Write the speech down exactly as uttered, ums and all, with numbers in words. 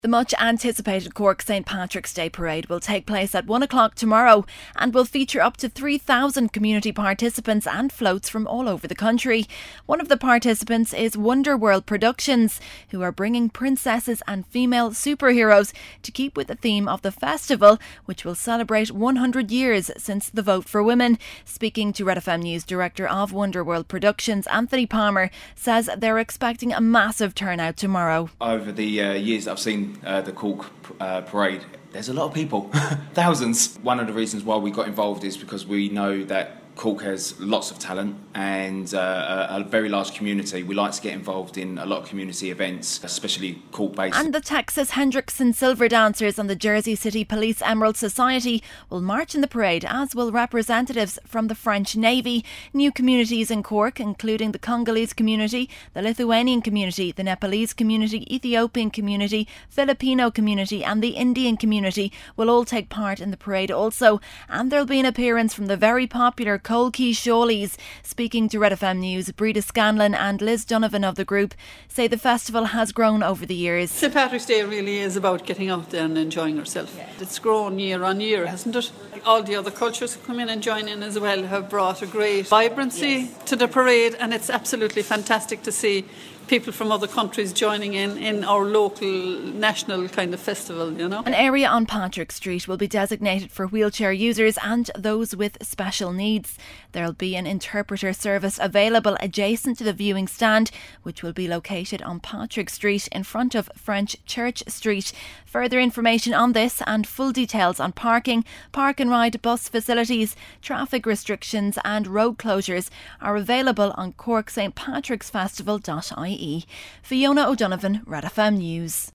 The much anticipated Cork Saint Patrick's Day Parade will take place at one o'clock tomorrow and will feature up to three thousand community participants and floats from all over the country. One of the participants is Wonderworld Productions, who are bringing princesses and female superheroes to keep with the theme of the festival, which will celebrate one hundred years since the vote for women. Speaking to Red F M News, Director of Wonderworld Productions, Anthony Palmer, says they're expecting a massive turnout tomorrow. Over the uh, years I've seen Uh, the Cork uh, parade, there's a lot of people, thousands. One of the reasons why we got involved is because we know that Cork has lots of talent and uh, a very large community. We like to get involved in a lot of community events, especially Cork-based. And the Texas Hendrickson Silver Dancers and the Jersey City Police Emerald Society will march in the parade, as will representatives from the French Navy. New communities in Cork, including the Congolese community, the Lithuanian community, the Nepalese community, Ethiopian community, Filipino community and the Indian community, will all take part in the parade also. And there'll be an appearance from the very popular Cole Key Shawleys. Speaking to Red F M News, Breda Scanlon and Liz Donovan of the group say the festival has grown over the years. Saint Patrick's Day really is about getting out there and enjoying yourself. Yeah. It's grown year on year, hasn't it? All the other cultures who come in and join in as well have brought a great vibrancy yes. to the parade, and it's absolutely fantastic to see people from other countries joining in in our local national kind of festival, you know. An area on Patrick Street will be designated for wheelchair users and those with special needs. There'll be an interpreter service available adjacent to the viewing stand, which will be located on Patrick Street in front of French Church Street. Further information on this and full details on parking, park and ride bus facilities, traffic restrictions and road closures are available on cork st patrick's festival dot I E. Fiona O'Donovan, Red F M News.